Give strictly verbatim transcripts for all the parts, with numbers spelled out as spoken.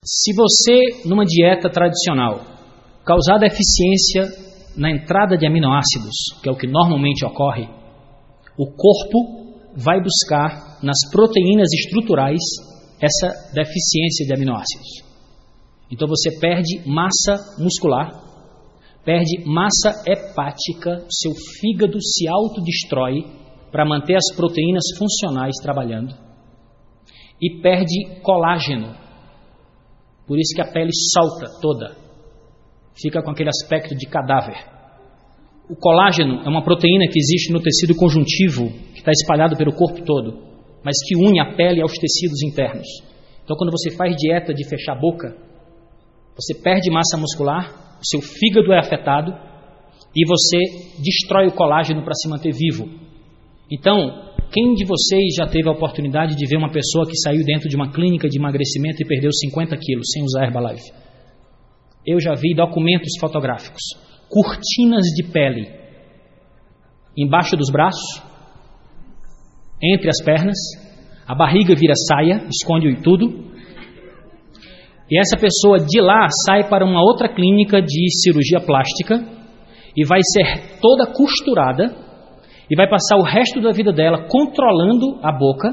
Se você, numa dieta tradicional, causar deficiência na entrada de aminoácidos, que é o que normalmente ocorre, o corpo vai buscar nas proteínas estruturais essa deficiência de aminoácidos. Então você perde massa muscular, perde massa hepática, seu fígado se autodestrói para manter as proteínas funcionais trabalhando e perde colágeno. Por isso que a pele solta toda, fica com aquele aspecto de cadáver. O colágeno é uma proteína que existe no tecido conjuntivo, que está espalhado pelo corpo todo, mas que une a pele aos tecidos internos. Então, quando você faz dieta de fechar a boca, você perde massa muscular, o seu fígado é afetado e você destrói o colágeno para se manter vivo. Então, quem de vocês já teve a oportunidade de ver uma pessoa que saiu dentro de uma clínica de emagrecimento e perdeu cinquenta quilos sem usar Herbalife? Eu já vi documentos fotográficos, cortinas de pele embaixo dos braços, entre as pernas, a barriga vira saia, esconde tudo. E essa pessoa de lá sai para uma outra clínica de cirurgia plástica e vai ser toda costurada e vai passar o resto da vida dela controlando a boca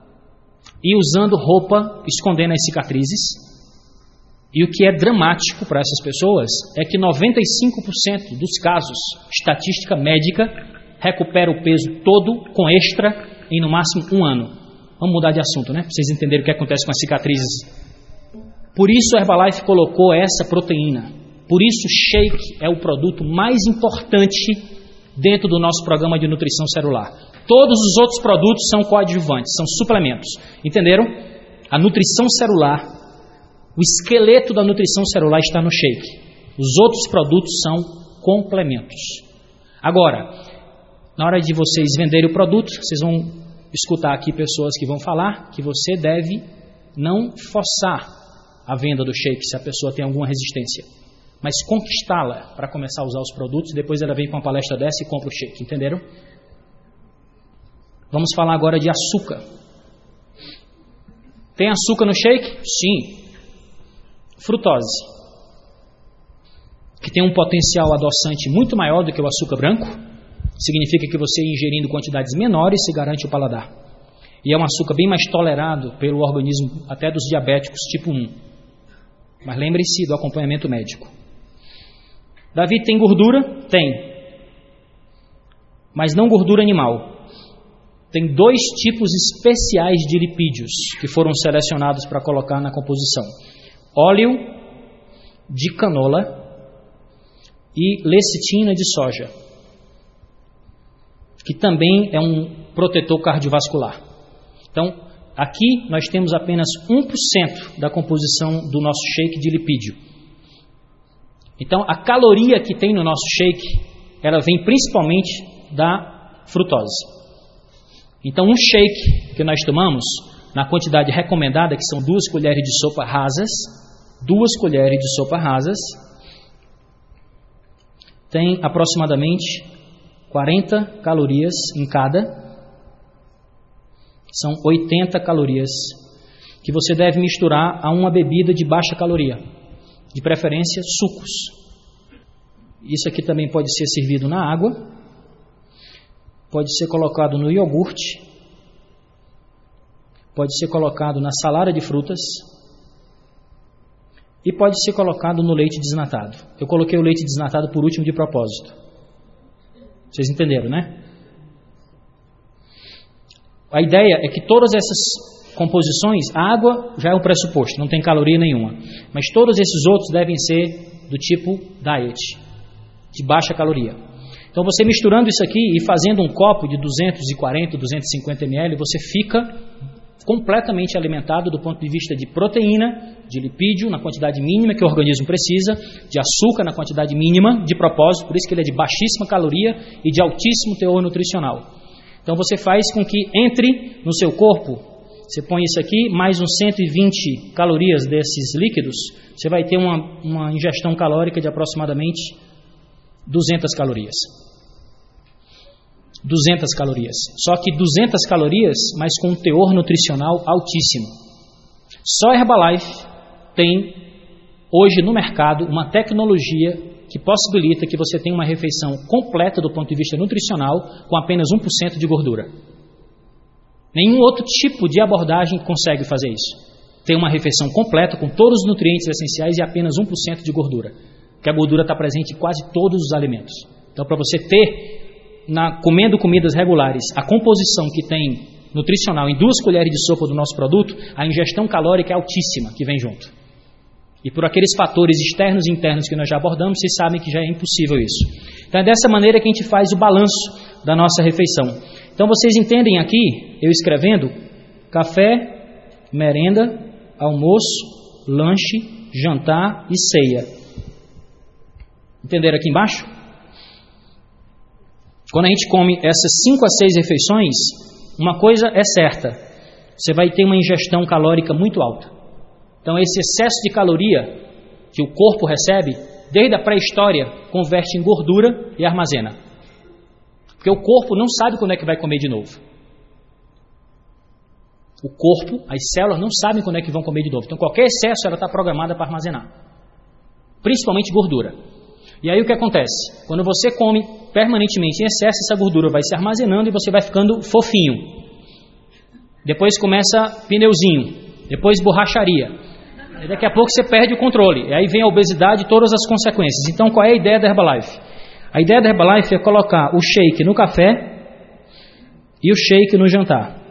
e usando roupa escondendo as cicatrizes. E o que é dramático para essas pessoas é que noventa e cinco por cento dos casos, estatística médica, recupera o peso todo com extra em no máximo um ano. Vamos mudar de assunto, né? Para vocês entenderem o que acontece com as cicatrizes. Por isso a Herbalife colocou essa proteína. Por isso o shake é o produto mais importante dentro do nosso programa de nutrição celular. Todos os outros produtos são coadjuvantes, são suplementos. Entenderam? A nutrição celular, o esqueleto da nutrição celular está no shake. Os outros produtos são complementos. Agora, na hora de vocês venderem o produto, vocês vão escutar aqui pessoas que vão falar que você deve não forçar a venda do shake se a pessoa tem alguma resistência, mas conquistá-la para começar a usar os produtos. Depois ela vem com uma palestra dessa e compra o shake, entenderam? Vamos falar agora de açúcar. Tem açúcar no shake? Sim. Frutose, que tem um potencial adoçante muito maior do que o açúcar branco, significa que você ingerindo quantidades menores se garante o paladar. E é um açúcar bem mais tolerado pelo organismo até dos diabéticos tipo um. Mas lembre-se do acompanhamento médico. Davi, tem gordura? Tem. Mas não gordura animal. Tem dois tipos especiais de lipídios que foram selecionados para colocar na composição: óleo de canola e lecitina de soja, que também é um protetor cardiovascular. Então, aqui nós temos apenas um por cento da composição do nosso shake de lipídio. Então, a caloria que tem no nosso shake, ela vem principalmente da frutose. Então, um shake que nós tomamos, na quantidade recomendada, que são duas colheres de sopa rasas, duas colheres de sopa rasas, tem aproximadamente quarenta calorias em cada. São oitenta calorias que você deve misturar a uma bebida de baixa caloria, de preferência sucos. Isso aqui também pode ser servido na água, pode ser colocado no iogurte, pode ser colocado na salada de frutas e pode ser colocado no leite desnatado. Eu coloquei o leite desnatado por último de propósito. Vocês entenderam, né? A ideia é que todas essas composições, a água já é um pressuposto, não tem caloria nenhuma, mas todos esses outros devem ser do tipo diet, de baixa caloria. Então você misturando isso aqui e fazendo um copo de duzentos e quarenta, duzentos e cinquenta mililitros, você fica completamente alimentado do ponto de vista de proteína, de lipídio na quantidade mínima que o organismo precisa, de açúcar na quantidade mínima, de propósito, por isso que ele é de baixíssima caloria e de altíssimo teor nutricional. Então você faz com que entre no seu corpo, você põe isso aqui, mais uns cento e vinte calorias desses líquidos, você vai ter uma, uma ingestão calórica de aproximadamente duzentas calorias. duzentas calorias. Só que duzentas calorias, mas com um teor nutricional altíssimo. Só Herbalife tem hoje no mercado uma tecnologia que possibilita que você tenha uma refeição completa do ponto de vista nutricional com apenas um por cento de gordura. Nenhum outro tipo de abordagem consegue fazer isso. Tem uma refeição completa com todos os nutrientes essenciais e apenas um por cento de gordura, porque a gordura está presente em quase todos os alimentos. Então, para você ter, na, comendo comidas regulares, a composição que tem nutricional em duas colheres de sopa do nosso produto, a ingestão calórica é altíssima que vem junto. E por aqueles fatores externos e internos que nós já abordamos, vocês sabem que já é impossível isso. Então é dessa maneira que a gente faz o balanço da nossa refeição. Então vocês entendem aqui, eu escrevendo, café, merenda, almoço, lanche, jantar e ceia. Entenderam aqui embaixo? Quando a gente come essas cinco a seis refeições, uma coisa é certa, você vai ter uma ingestão calórica muito alta. Então esse excesso de caloria que o corpo recebe, desde a pré-história, converte em gordura e armazena. Porque o corpo não sabe quando é que vai comer de novo. O corpo, as células não sabem quando é que vão comer de novo. Então qualquer excesso ela está programada para armazenar. Principalmente gordura. E aí o que acontece? Quando você come permanentemente em excesso, essa gordura vai se armazenando e você vai ficando fofinho. Depois começa pneuzinho. Depois borracharia. E daqui a pouco você perde o controle. E aí vem a obesidade e todas as consequências. Então qual é a ideia da Herbalife? A ideia da Herbalife é colocar o shake no café e o shake no jantar.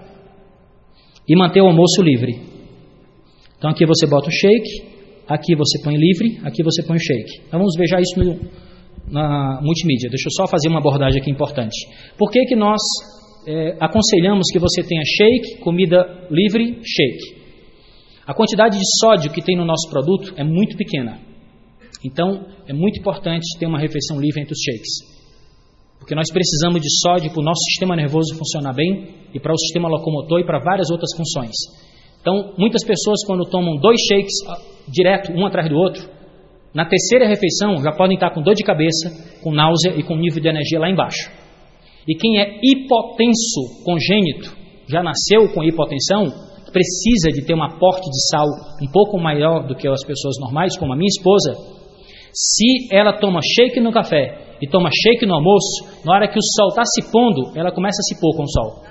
E manter o almoço livre. Então aqui você bota o shake, aqui você põe livre, aqui você põe o shake. Então vamos ver já isso no, na multimídia. Deixa eu só fazer uma abordagem aqui importante. Por que que nós é, aconselhamos que você tenha shake, comida livre, shake? A quantidade de sódio que tem no nosso produto é muito pequena. Então, é muito importante ter uma refeição livre entre os shakes. Porque nós precisamos de sódio para o nosso sistema nervoso funcionar bem e para o sistema locomotor e para várias outras funções. Então, muitas pessoas quando tomam dois shakes direto, um atrás do outro, na terceira refeição já podem estar com dor de cabeça, com náusea e com nível de energia lá embaixo. E quem é hipotenso congênito, já nasceu com hipotensão, precisa de ter um aporte de sal um pouco maior do que as pessoas normais, como a minha esposa, se ela toma shake no café e toma shake no almoço, na hora que o sol está se pondo, ela começa a se pôr com o sol.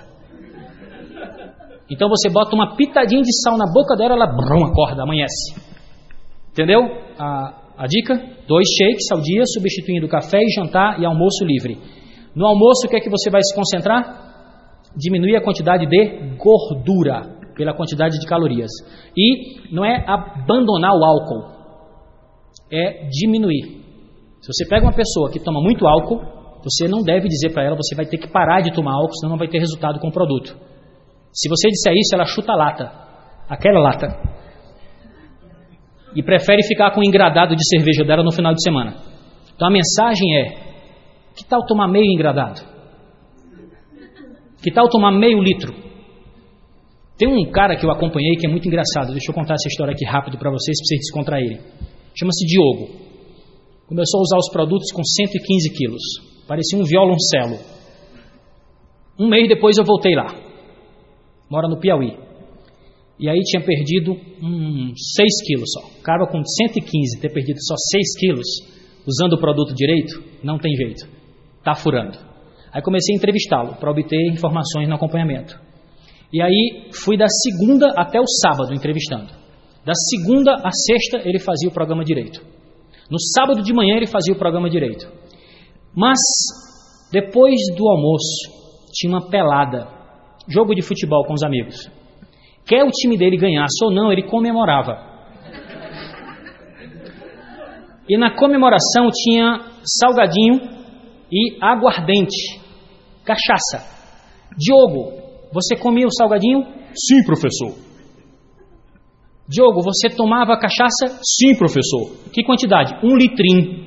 Então você bota uma pitadinha de sal na boca dela, ela brum, acorda, amanhece. Entendeu? A, a dica? Dois shakes ao dia, substituindo café e jantar e almoço livre. No almoço, o que é que você vai se concentrar? Diminuir a quantidade de gordura pela quantidade de calorias. E não é abandonar o álcool, é diminuir. Se você pega uma pessoa que toma muito álcool, você não deve dizer para ela, você vai ter que parar de tomar álcool, senão não vai ter resultado com o produto. Se você disser isso, ela chuta a lata, aquela lata, e prefere ficar com o engradado de cerveja dela no final de semana. Então a mensagem é, que tal tomar meio engradado? Que tal tomar meio litro? Tem um cara que eu acompanhei que é muito engraçado. Deixa eu contar essa história aqui rápido para vocês, para vocês descontraírem. Chama-se Diogo. Começou a usar os produtos com cento e quinze quilos. Parecia um violoncelo. Um mês depois eu voltei lá. Mora no Piauí. E aí tinha perdido hum, seis quilos só. O cara com cento e quinze ter perdido só seis quilos, usando o produto direito, não tem jeito. Está furando. Aí comecei a entrevistá-lo para obter informações no acompanhamento. E aí fui da segunda até o sábado entrevistando. Da segunda à sexta ele fazia o programa direito. No sábado de manhã ele fazia o programa direito. Mas depois do almoço tinha uma pelada, jogo de futebol com os amigos. Quer o time dele ganhasse ou não, ele comemorava. E na comemoração tinha salgadinho e aguardente, cachaça. Diogo, você comia o salgadinho? Sim, professor. Diogo, você tomava cachaça? Sim, professor. Que quantidade? Um litrinho.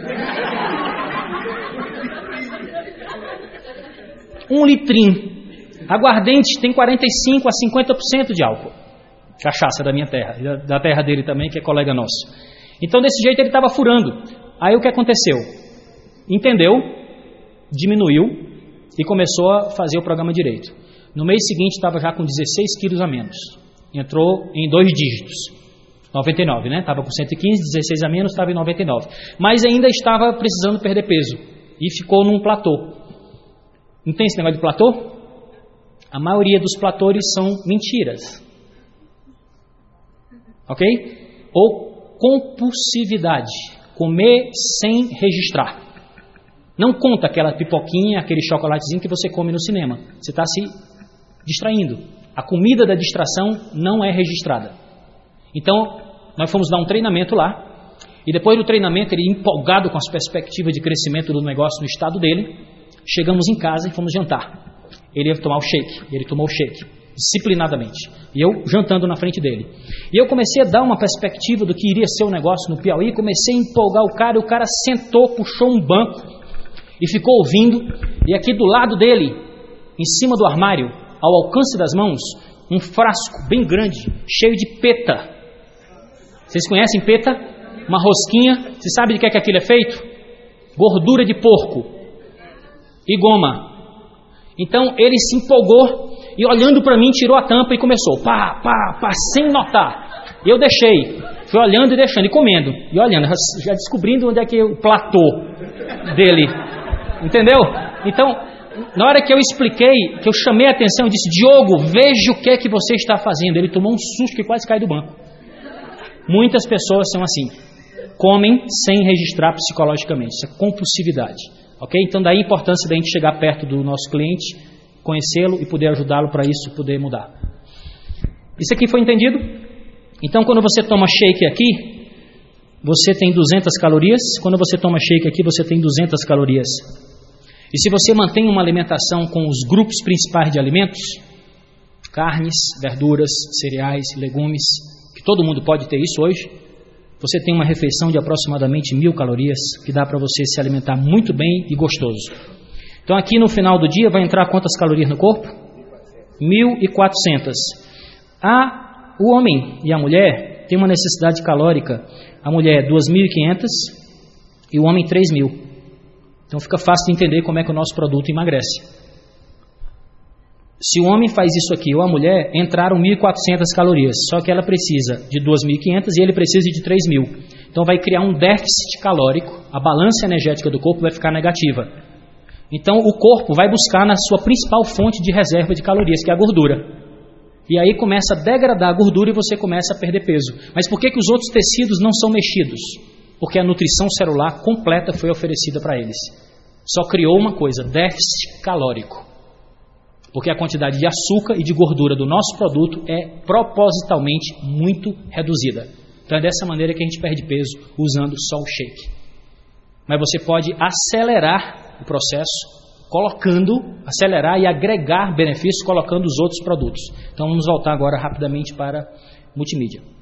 Um litrinho. Aguardente tem quarenta e cinco a cinquenta por cento de álcool. Cachaça da minha terra, da terra dele também, que é colega nosso. Então, desse jeito ele estava furando. Aí o que aconteceu? Entendeu, diminuiu e começou a fazer o programa direito. No mês seguinte estava já com dezesseis quilos a menos. Entrou em dois dígitos. noventa e nove, né? Estava com cento e quinze, dezesseis a menos, estava em noventa e nove. Mas ainda estava precisando perder peso. E ficou num platô. Não tem esse negócio de platô? A maioria dos platores são mentiras. Ok? Ou compulsividade. Comer sem registrar. Não conta aquela pipoquinha, aquele chocolatezinho que você come no cinema. Você está se distraindo. A comida da distração não é registrada. Então, nós fomos dar um treinamento lá. E depois do treinamento, ele empolgado com as perspectivas de crescimento do negócio no estado dele, chegamos em casa e fomos jantar. Ele ia tomar o shake. Ele tomou o shake, disciplinadamente. E eu jantando na frente dele. E eu comecei a dar uma perspectiva do que iria ser o negócio no Piauí. Comecei a empolgar o cara. E o cara sentou, puxou um banco e ficou ouvindo. E aqui do lado dele, em cima do armário, ao alcance das mãos, um frasco bem grande, cheio de peta. Vocês conhecem peta? Uma rosquinha. Você sabe de que é que aquilo é feito? Gordura de porco e goma. Então ele se empolgou e olhando para mim tirou a tampa e começou pá, pá, pá, sem notar. Eu deixei, fui olhando e deixando e comendo e olhando, já descobrindo onde é que é o platô dele, entendeu? Então, na hora que eu expliquei, que eu chamei a atenção, eu disse: Diogo, veja o que é que você está fazendo. Ele tomou um susto que quase caiu do banco. Muitas pessoas são assim, comem sem registrar psicologicamente. Isso é compulsividade. Ok? Então daí a importância da gente chegar perto do nosso cliente, conhecê-lo e poder ajudá-lo para isso poder mudar. Isso aqui foi entendido? Então quando você toma shake aqui, você tem duzentas calorias. Quando você toma shake aqui, você tem duzentas calorias. E se você mantém uma alimentação com os grupos principais de alimentos, carnes, verduras, cereais, legumes, que todo mundo pode ter isso hoje, você tem uma refeição de aproximadamente mil calorias, que dá para você se alimentar muito bem e gostoso. Então aqui no final do dia vai entrar quantas calorias no corpo? mil e quatrocentas. Ah, o homem e a mulher têm uma necessidade calórica. A mulher duas mil e quinhentas e o homem três mil. Então fica fácil de entender como é que o nosso produto emagrece. Se o homem faz isso aqui ou a mulher, entraram mil e quatrocentas calorias, só que ela precisa de duas mil e quinhentas e ele precisa de três mil. Então vai criar um déficit calórico, a balança energética do corpo vai ficar negativa. Então o corpo vai buscar na sua principal fonte de reserva de calorias, que é a gordura. E aí começa a degradar a gordura e você começa a perder peso. Mas por que que os outros tecidos não são mexidos? Porque a nutrição celular completa foi oferecida para eles. Só criou uma coisa, déficit calórico. Porque a quantidade de açúcar e de gordura do nosso produto é propositalmente muito reduzida. Então é dessa maneira que a gente perde peso usando só o shake. Mas você pode acelerar o processo, colocando, acelerar e agregar benefícios colocando os outros produtos. Então vamos voltar agora rapidamente para multimídia.